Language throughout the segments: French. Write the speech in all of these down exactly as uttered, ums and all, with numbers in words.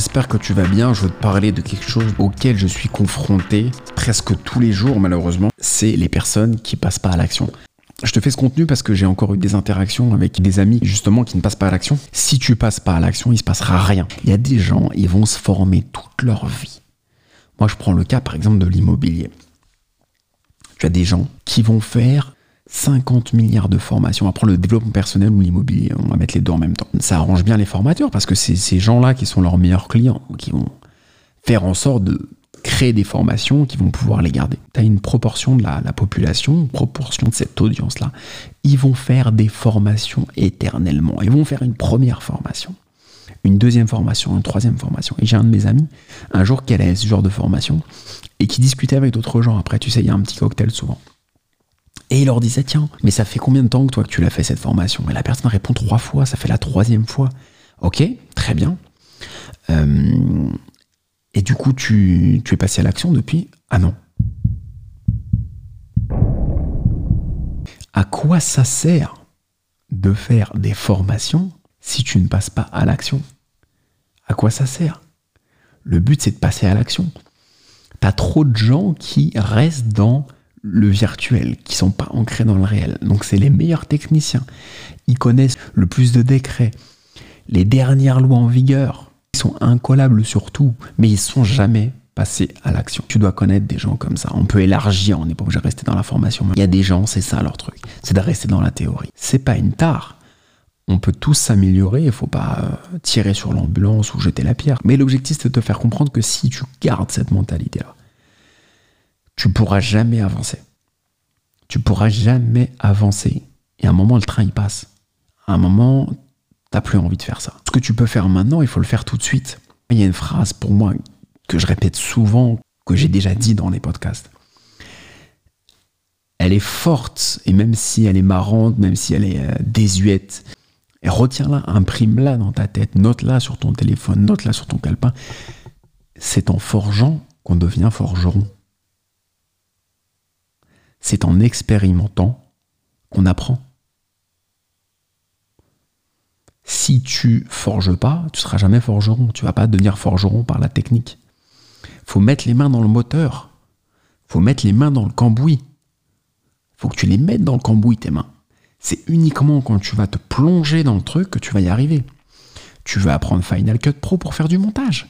j'espère que tu vas bien. Je veux te parler de quelque chose auquel je suis confronté presque tous les jours malheureusement. C'est les personnes qui passent pas à l'action. Je te fais ce contenu parce que j'ai encore eu des interactions avec des amis justement qui ne passent pas à l'action. Si tu passes pas à l'action, il se passera rien. Il y a des gens, ils vont se former toute leur vie. Moi, je prends le cas par exemple de l'immobilier. Tu as des gens qui vont faire cinquante milliards de formations. On va prendre le développement personnel ou l'immobilier. On va mettre les deux en même temps. Ça arrange bien les formateurs parce que c'est ces gens-là qui sont leurs meilleurs clients, qui vont faire en sorte de créer des formations qui vont pouvoir les garder. Tu as une proportion de la, la population, une proportion de cette audience-là. Ils vont faire des formations éternellement. Ils vont faire une première formation, une deuxième formation, une troisième formation. Et j'ai un de mes amis, un jour, qui allait à ce genre de formation et qui discutait avec d'autres gens. Après, tu sais, il y a un petit cocktail souvent. Et il leur disait, tiens, mais ça fait combien de temps que toi que tu l'as fait cette formation? Et la personne répond trois fois, ça fait la troisième fois. Ok, très bien. Euh, et du coup, tu, tu es passé à l'action depuis? Ah non. À quoi ça sert de faire des formations si tu ne passes pas à l'action? À quoi ça sert? Le but, c'est de passer à l'action. T'as trop de gens qui restent dans le virtuel, qui sont pas ancrés dans le réel. Donc c'est les meilleurs techniciens. Ils connaissent le plus de décrets, les dernières lois en vigueur. Ils sont incollables sur tout, mais ils sont jamais passés à l'action. Tu dois connaître des gens comme ça. On peut élargir, on n'est pas obligé de rester dans la formation. Il y a des gens, c'est ça leur truc. C'est de rester dans la théorie. C'est pas une tare. On peut tous s'améliorer, il ne faut pas euh, tirer sur l'ambulance ou jeter la pierre. Mais l'objectif, c'est de te faire comprendre que si tu gardes cette mentalité-là, tu ne pourras jamais avancer. Tu ne pourras jamais avancer. Et à un moment, le train, il passe. À un moment, tu n'as plus envie de faire ça. Ce que tu peux faire maintenant, il faut le faire tout de suite. Il y a une phrase pour moi que je répète souvent, que j'ai déjà dit dans les podcasts. Elle est forte, et même si elle est marrante, même si elle est euh, désuète, et retiens-la, imprime-la dans ta tête, note-la sur ton téléphone, note-la sur ton calepin. C'est en forgeant qu'on devient forgeron. C'est en expérimentant qu'on apprend. Si tu forges pas, tu seras jamais forgeron. Tu vas pas devenir forgeron par la technique. Faut mettre les mains dans le moteur. Faut mettre les mains dans le cambouis. Faut que tu les mettes dans le cambouis, tes mains. C'est uniquement quand tu vas te plonger dans le truc que tu vas y arriver. Tu veux apprendre Final Cut Pro pour faire du montage.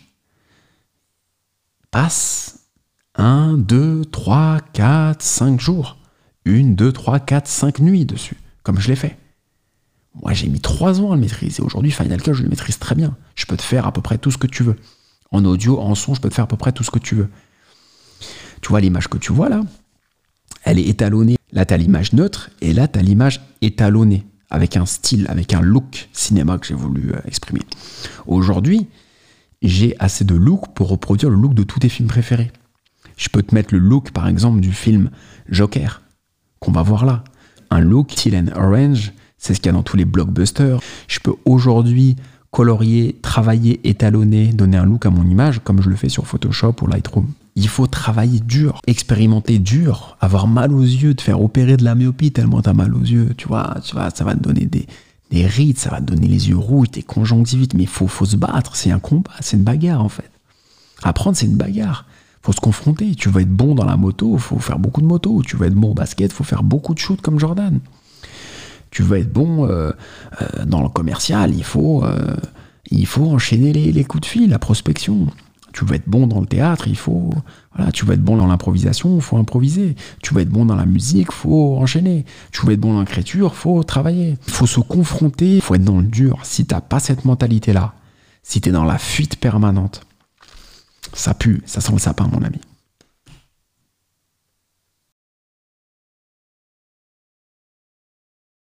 Passe un, deux, trois, quatre, cinq jours. Une, deux, trois, quatre, cinq nuits dessus, comme je l'ai fait. Moi, j'ai mis trois ans à le maîtriser. Aujourd'hui, Final Cut, je le maîtrise très bien. Je peux te faire à peu près tout ce que tu veux. En audio, en son, je peux te faire à peu près tout ce que tu veux. Tu vois l'image que tu vois là? Elle est étalonnée. Là, tu as l'image neutre et là, tu as l'image étalonnée, avec un style, avec un look cinéma que j'ai voulu euh, exprimer. Aujourd'hui, j'ai assez de look pour reproduire le look de tous tes films préférés. Je peux te mettre le look, par exemple, du film Joker, qu'on va voir là. Un look teal and orange, c'est ce qu'il y a dans tous les blockbusters. Je peux aujourd'hui colorier, travailler, étalonner, donner un look à mon image, comme je le fais sur Photoshop ou Lightroom. Il faut travailler dur, expérimenter dur, avoir mal aux yeux, te faire opérer de la myopie tellement t'as mal aux yeux, tu vois, tu vois, ça va te donner des, des rides, ça va te donner les yeux rouges, tes conjonctivites, mais il faut, faut se battre, c'est un combat, c'est une bagarre en fait. Apprendre, c'est une bagarre. Faut se confronter. Tu veux être bon dans la moto, il faut faire beaucoup de moto. Tu veux être bon au basket, il faut faire beaucoup de shoots comme Jordan. Tu veux être bon euh, euh, dans le commercial, il faut, euh, il faut enchaîner les, les coups de fil, la prospection. Tu veux être bon dans le théâtre, il faut... Voilà, tu veux être bon dans l'improvisation, il faut improviser. Tu veux être bon dans la musique, il faut enchaîner. Tu veux être bon dans l'écriture, il faut travailler. Il faut se confronter, il faut être dans le dur. Si tu n'as pas cette mentalité-là, si tu es dans la fuite permanente, ça pue, ça sent le sapin, mon ami.